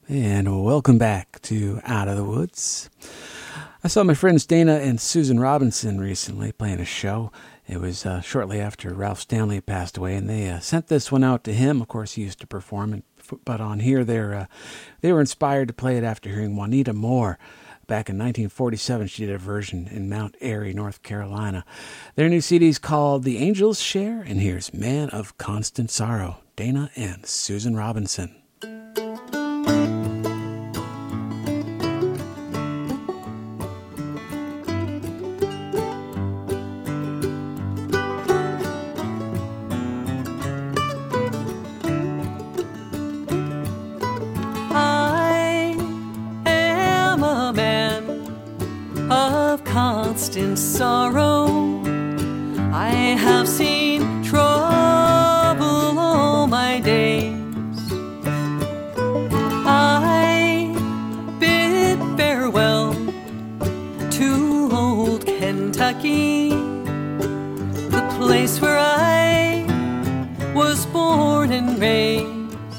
And welcome back to Out of the Woods. I saw my friends Dana and Susan Robinson recently playing a show. It was shortly after Ralph Stanley passed away, and they sent this one out to him. Of course, he used to perform, but on here they were inspired to play it after hearing Juanita Moore. Back in 1947, she did a version in Mount Airy, North Carolina. Their new CD is called The Angels Share, and here's Man of Constant Sorrow, Dana and Susan Robinson. Constant sorrow, I have seen trouble all my days. I bid farewell to old Kentucky, the place where I was born and raised.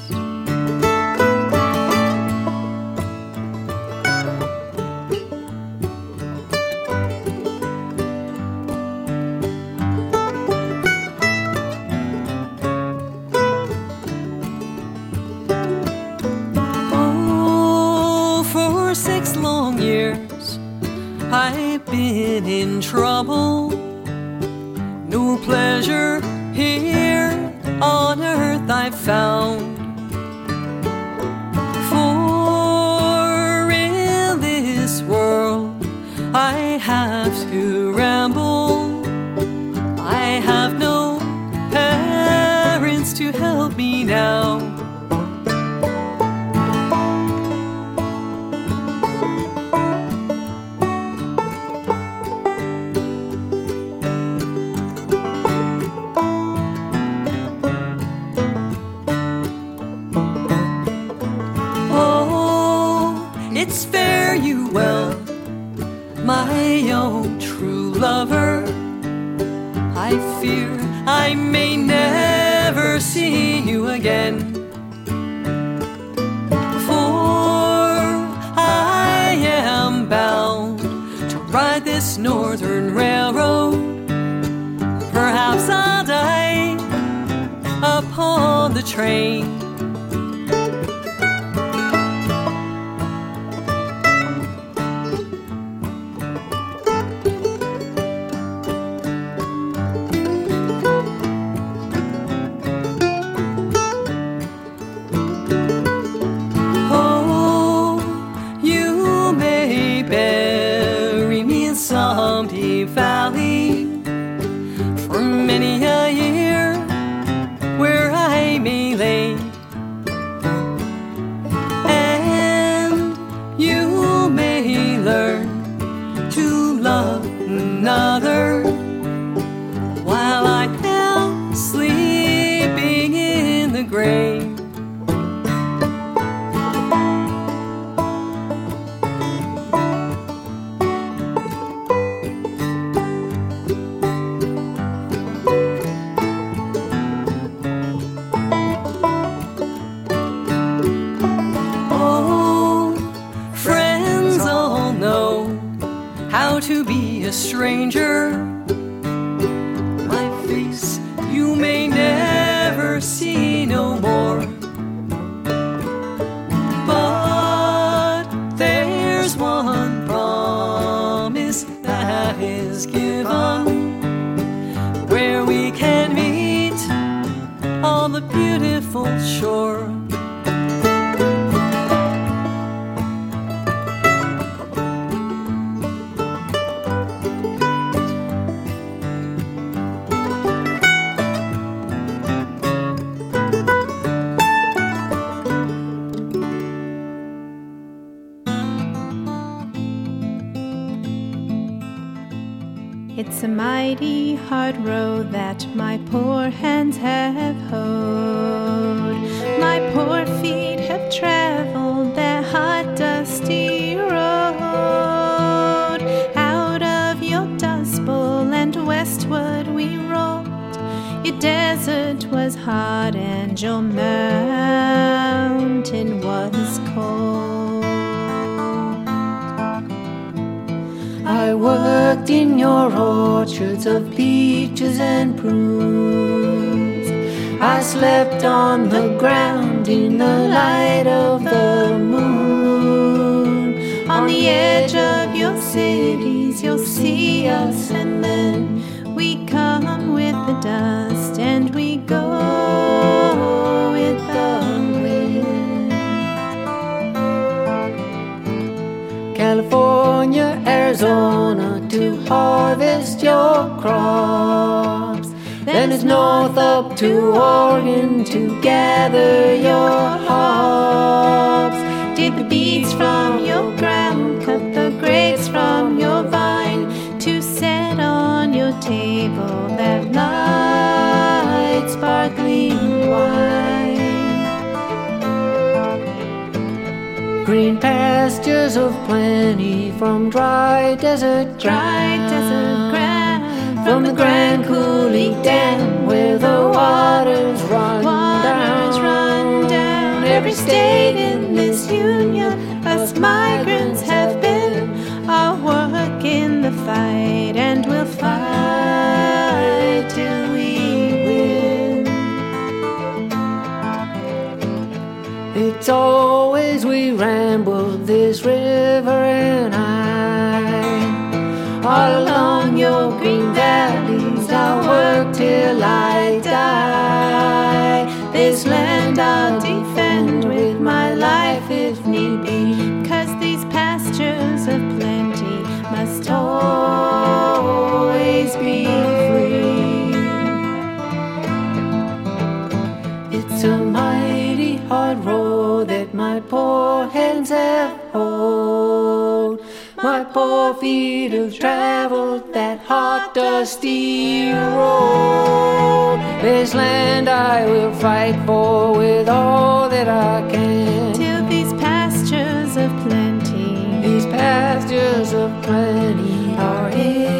I've been in trouble, no pleasure here on earth I've found. For in this world I have to ramble, I have no parents to help me now. It's fare you well, my own true lover. I fear I may never see you again, for I am bound to ride this northern railroad. Perhaps I'll die upon the train. Valley for many a year where I may lay, and you may learn to love another while I am sleeping in the grave. To be a stranger, my face you may never see no more, but there's one promise that is given, where we can meet on the beautiful shore. It's a mighty hard road that my poor hands have hoed. My poor feet have traveled that hot, dusty road. Out of your Dust Bowl and westward we rolled. Your desert was hot and your mountain was cold. I worked in your orchards of peaches and prunes. I slept on the ground in the light of the moon. On the edge of your cities you'll see us, and then we come with the dust and we go with the wind. California, Arizona, to harvest your crops. Then it's north up to Oregon to gather your hops. Dig the beets from your ground, cut the grapes from your vine, to set on your table that light sparkling wine. Green pastures of plenty from dry desert ground, from the Grand Coulee Dam where the waters run down. Every state in this union, us migrants have been, our work in the fight, and we'll fight till we win. It's always we ramble this river and all along your green valleys I'll work till I die. This land I'll defend with my life if need be, 'cause these pastures of plenty must always be free. It's a mighty hard road that my poor hands have hoed. My poor feet have traveled that hot, dusty road. This land I will fight for with all that I can, till these pastures of plenty, these pastures of plenty are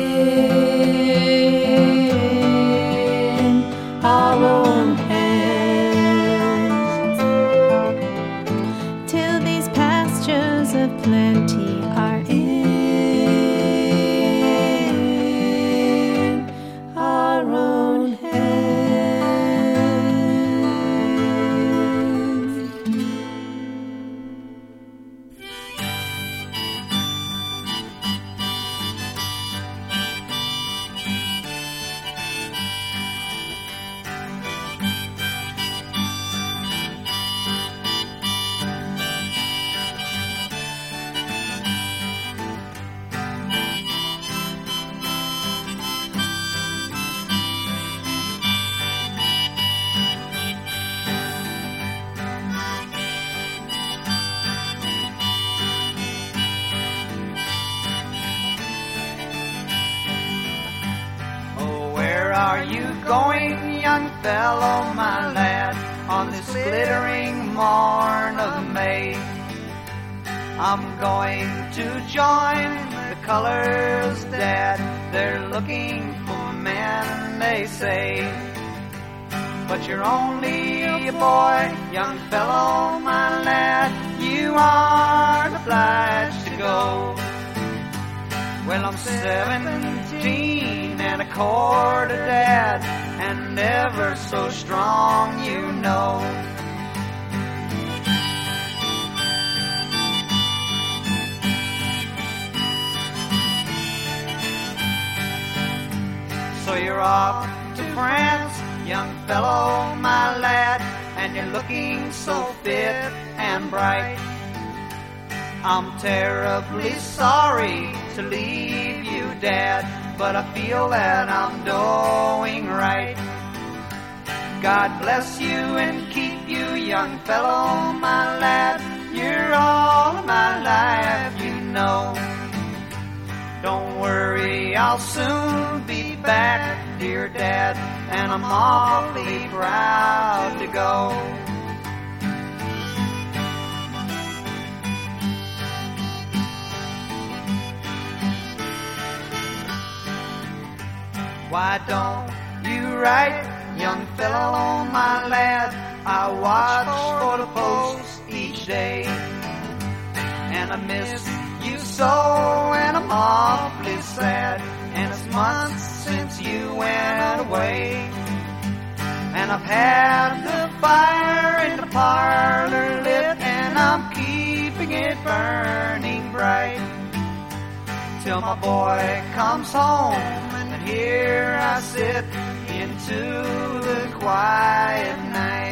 in our own hands. Till these pastures of plenty are in our own hands. Are you going, young fellow, my lad, on this glittering morn of May? I'm going to join the colors, Dad. They're looking for men, they say. But you're only a boy, young fellow, my lad. You aren't obliged to go. Well, I'm 17 and a quarter, Dad, and ever so strong, you know. So you're off to France, young fellow, my lad, and you're looking so fit and bright. I'm terribly sorry to leave you, Dad, but I feel that I'm doing right. God bless you and keep you, young fellow, my lad. You're all of my life, you know. Don't worry, I'll soon be back, dear Dad, and I'm awfully proud to go. Why don't you write, young fellow, my lad? I watch for the post each day, and I miss you so, and I'm awfully sad, and it's months since you went away. And I've had the fire in the parlor lit, and I'm keeping it burning bright, till my boy comes home, and here I sit into the quiet night.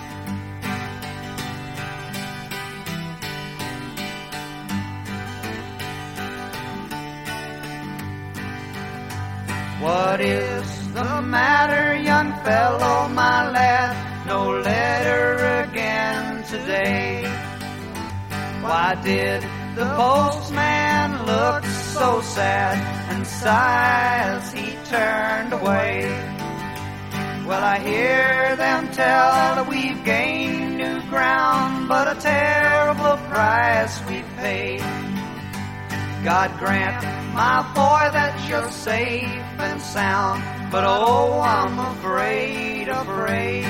What is the matter, young fellow, my lad? No letter again today. Why did the postman look so sad and sigh as he turned away? Well, I hear them tell that we've gained new ground, but a terrible price we've paid. God grant, my boy, that you're safe and sound, but oh, I'm afraid, afraid.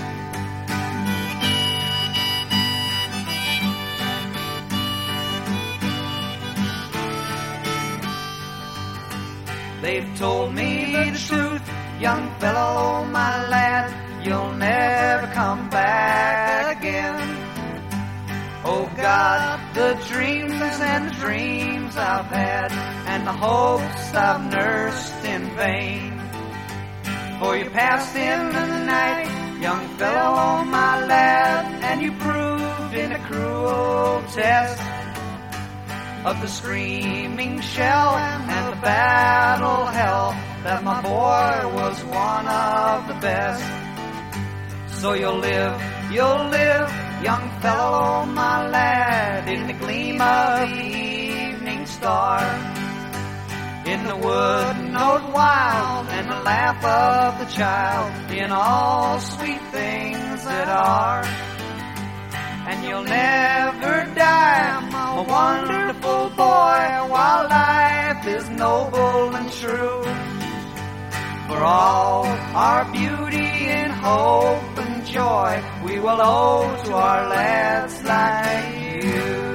They've told me the truth, young fellow, my lad, you'll never come back again. Oh God, the dreams and the dreams I've had, and the hopes I've nursed in vain. For you passed in the night, young fellow, my lad, and you proved in a cruel test of the screaming shell and the battle hell that my boy was one of the best. So you'll live, young fellow, my lad, in the gleam of the evening star, in the wood note wild and the laugh of the child, in all sweet things that are. And you'll never die, my wonderful boy, while life is noble and true. For all our beauty and hope and joy, we will owe to our lads like you.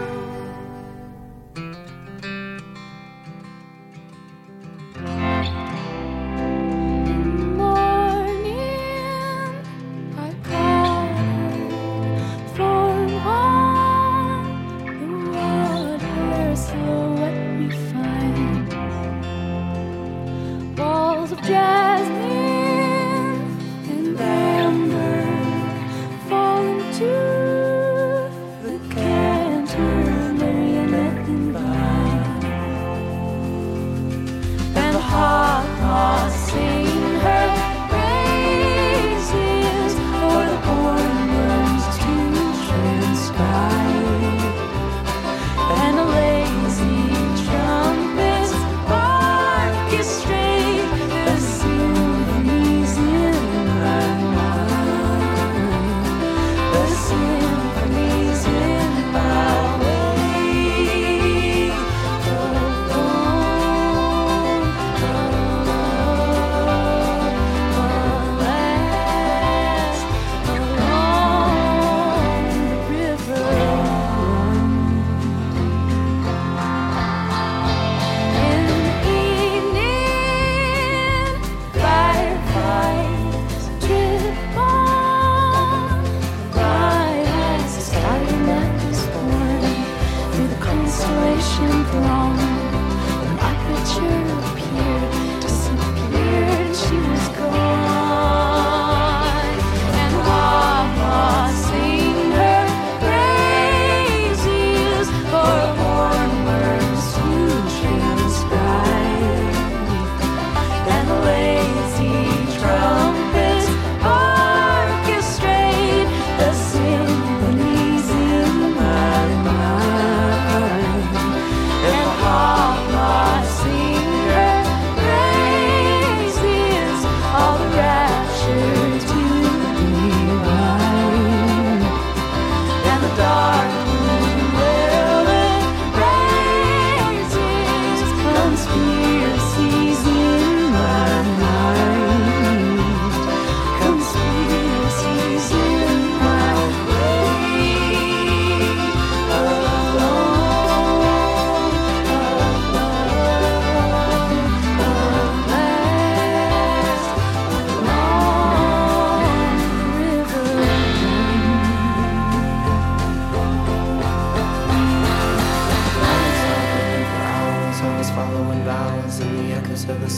Jasmine and amber fall into the cat.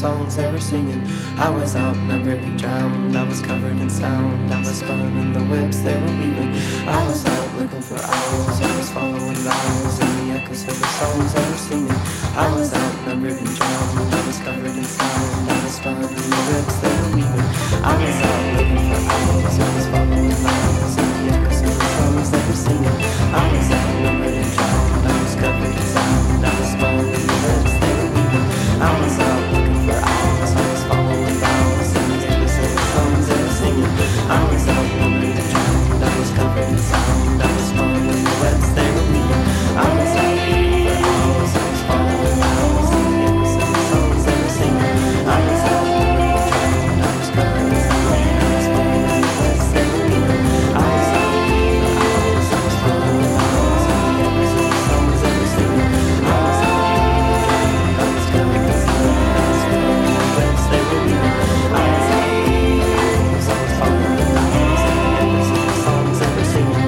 songs they were singing. I was outnumbered and drowned, I was covered in sound, I was spun in the webs they were weaving. I was out looking for owls, I was following vows in the echoes of the songs they were singing. I was outnumbered and drowned, I was covered in sound, I was spun in the webs they were weaving. I was out looking for owls, I was following vows in the echoes of the songs they were singing. I was outnumbered and drowned, I was covered in sound, I was spun in the webs they were weaving. I was out looking for owls, I was following vows in the echoes of the songs they were singing. I was outnumbered and drowned, I was covered in sound, I was spun in the webs they were weaving. I was out looking for owls, I was following vows in the echoes of the songs they were singing. I was outnumbered and drowned, I was covered in sound, I was spun in the webs they were weaving. I was out looking for owls, I was following vows in the echoes of the songs they were singing. I was out looking for drowned, I was covered in sound, I was spun in the webs they were weaving. I was out looking for owls, I was following vows in the echoes of the songs they were singing.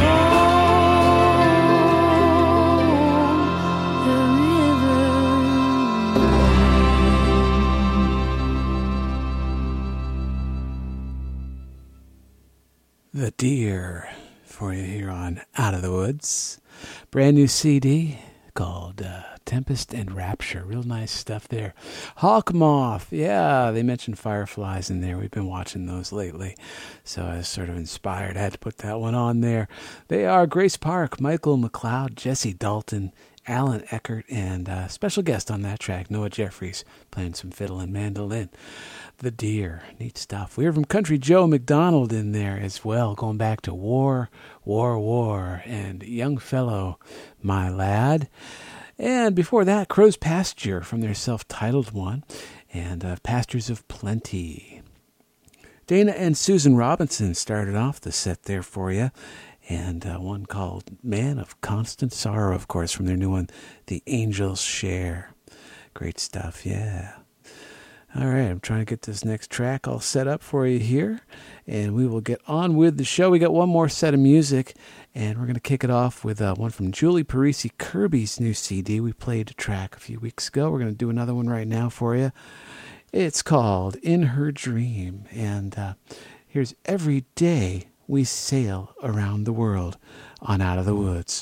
The Deer for you here on Out of the Woods. Brand new CD called Tempest and Rapture. Real nice stuff there. Hawk Moth. Yeah, they mentioned fireflies in there. We've been watching those lately. So I was sort of inspired. I had to put that one on there. They are Grace Park, Michael McLeod, Jesse Dalton, Alan Eckert, and special guest on that track, Noah Jeffries, playing some fiddle and mandolin. The Deer. Neat stuff. We heard from Country Joe McDonald in there as well, going back to War, and Young Fellow, My Lad. And before that, Crow's Pasture from their self-titled one, and Pastures of Plenty. Dana and Susan Robinson started off the set there for you, and one called Man of Constant Sorrow, of course, from their new one, The Angels Share. Great stuff, yeah. All right, I'm trying to get this next track all set up for you here, and we will get on with the show. We got one more set of music, and we're going to kick it off with one from Julie Parisi Kirby's new CD. We played a track a few weeks ago. We're going to do another one right now for you. It's called In Her Dream, and here's Every Day We Sail Around the World on Out of the Woods.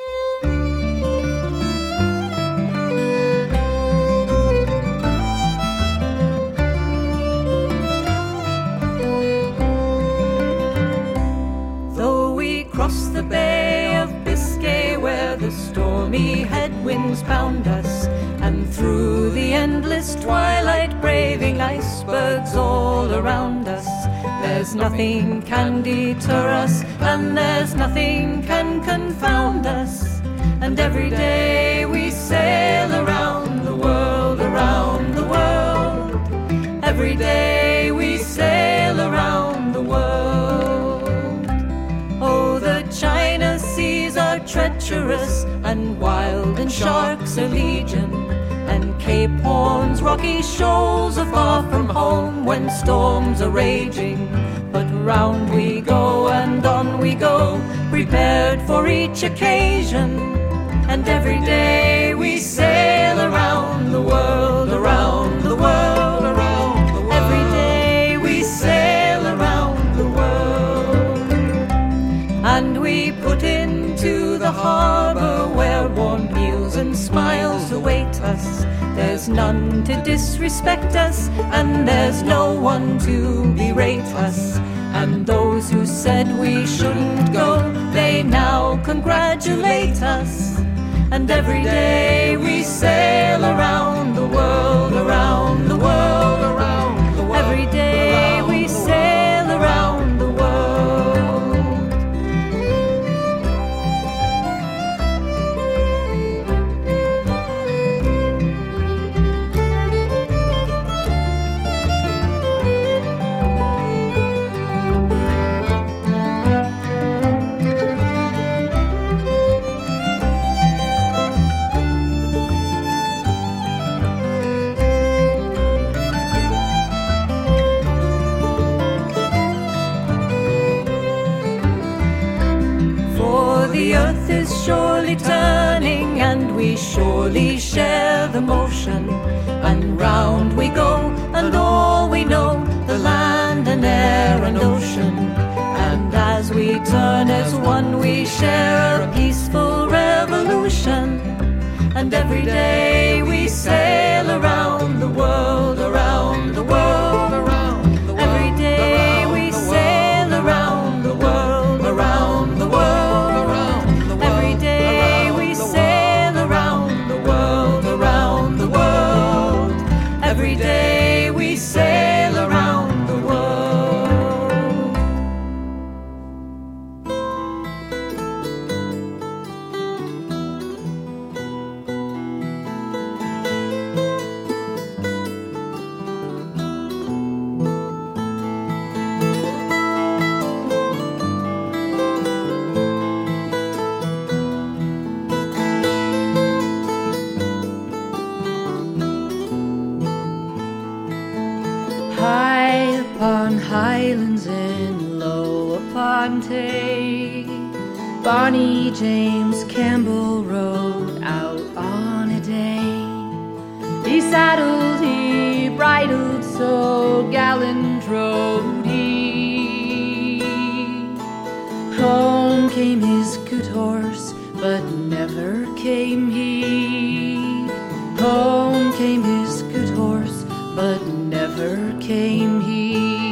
Across the Bay of Biscay where the stormy headwinds pound us, and through the endless twilight braving icebergs all around us, there's nothing can deter us, and there's nothing can confound us, and every day we sail around the world, around the world. Every day we sail around the world. Oh, the China seas are treacherous and wild, and sharks are legion, and Cape Horn's rocky shoals are far from home when storms are raging. But round we go and on we go, prepared for each occasion, and every day we sail around the world, around the world, around the world. Every day we sail around the world, and we put into the harbor where warm meals and smiles await us. There's none to disrespect us, and there's no one to berate us. And those who said we shouldn't go, they now congratulate us. And every day we sail around the world, around the world, around the world. Every day we sail around the world. The earth is surely turning, and we we surely share the motion. And round we go, and all we know, the land and air and ocean. And as we turn as one, we share a peaceful revolution. And every day we sail around the world, around the world, around the world. Every day we sail around the world, around the world, around the world. Every day we sail around the world, around the world. Every day we sail around the world. High upon highlands and low upon Tay, Bonnie James Campbell rode out on a day. He saddled, he bridled, so gallant rode he. Home came his good horse, but never came he. Home came his good horse, but never came he.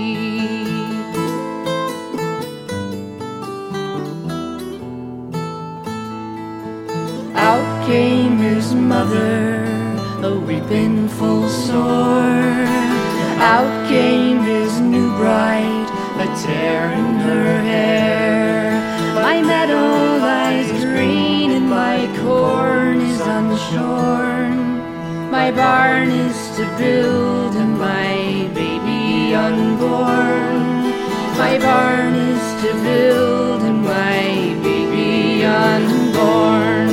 Out came his mother, a weeping full sore. Out came his new bride, a tear in her hair. My meadow lies green and my corn is unshorn. My barn is to build and my baby unborn. My barn is to build and my baby unborn.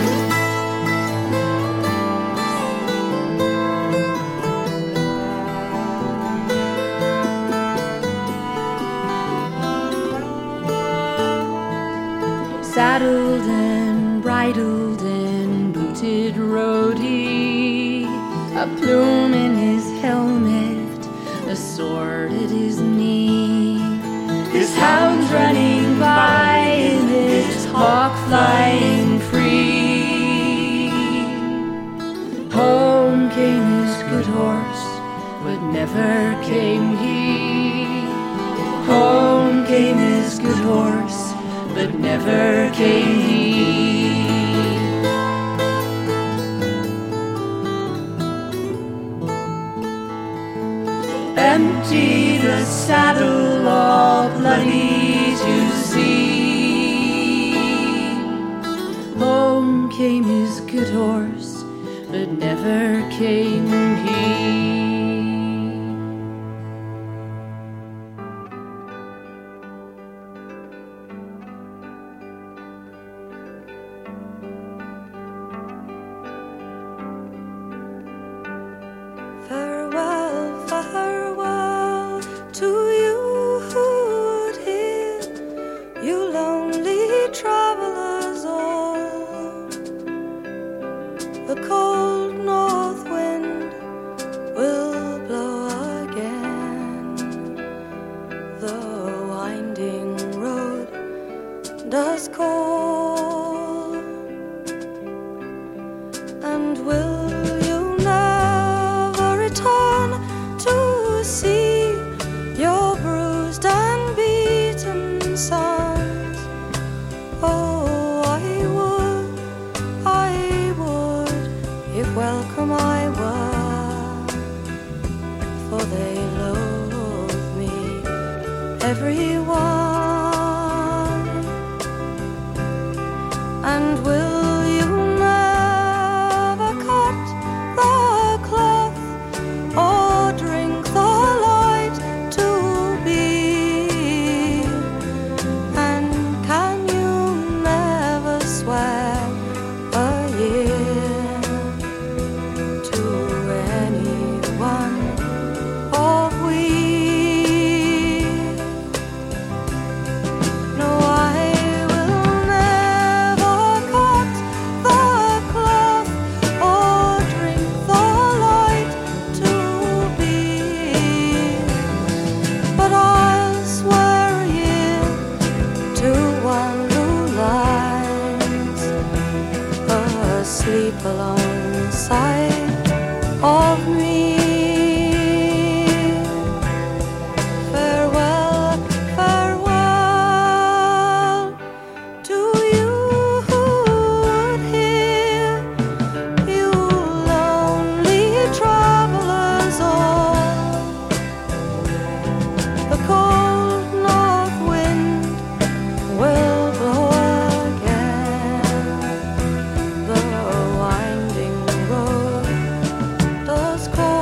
Saddled and bridled and booted rode he, a plume in his helmet, a sword at his knee. His hounds running by and his hawk flying free. Home came his good horse, but never came he. Home came his good horse, but never came he. Empty the saddle, all bloody to see. Home came his good horse, but never came he. Farewell, farewell to you who would hear, you lonely travelers all. The cold north wind will blow again. The winding road does call, and will you never return to see your bruised and beaten sons? Oh, I would, if welcome I were, for they loathe me, everyone. And will you never cut sleep alongside of me. Farewell, farewell to you who would hear, you lonely travelers all. The cold north wind will blow again. The winding road does call.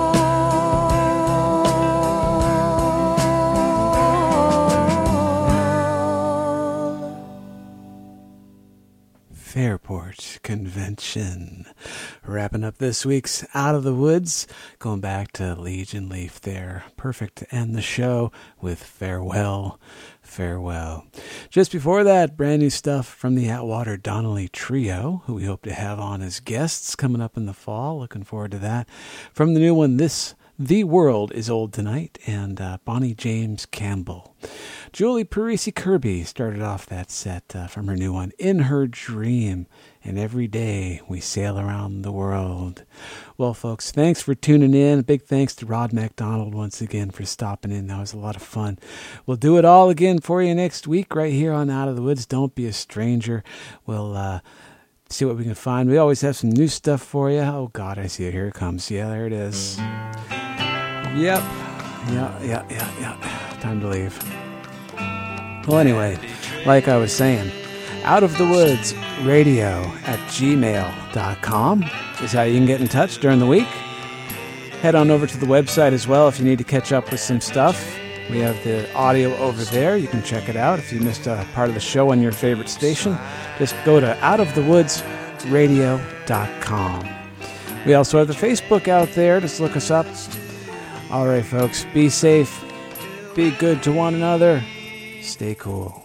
Fairport Convention. Wrapping up this week's Out of the Woods, going back to Legion Leaf there. Perfect to end the show with Farewell, Farewell. Just before that, brand new stuff from the Atwater Donnelly Trio, who we hope to have on as guests coming up in the fall. Looking forward to that. From the new one, The World is Old Tonight, and Bonnie James Campbell. Julie Parisi Kirby started off that set from her new one, In Her Dream, and every day we sail around the world. Well, folks, thanks for tuning in. A big thanks to Rod MacDonald once again for stopping in. That was a lot of fun. We'll do it all again for you next week right here on Out of the Woods. Don't be a stranger. We'll see what we can find. We always have some new stuff for you. Oh, God, I see it. Here it comes. Yeah, there it is. Yep. Yeah. Time to leave. Well, anyway, like I was saying, outofthewoodsradio@gmail.com is how you can get in touch during the week. Head on over to the website as well if you need to catch up with some stuff. We have the audio over there. You can check it out. If you missed a part of the show on your favorite station, just go to outofthewoodsradio.com. We also have the Facebook out there. Just look us up. All right, folks, be safe. Be good to one another. Stay cool.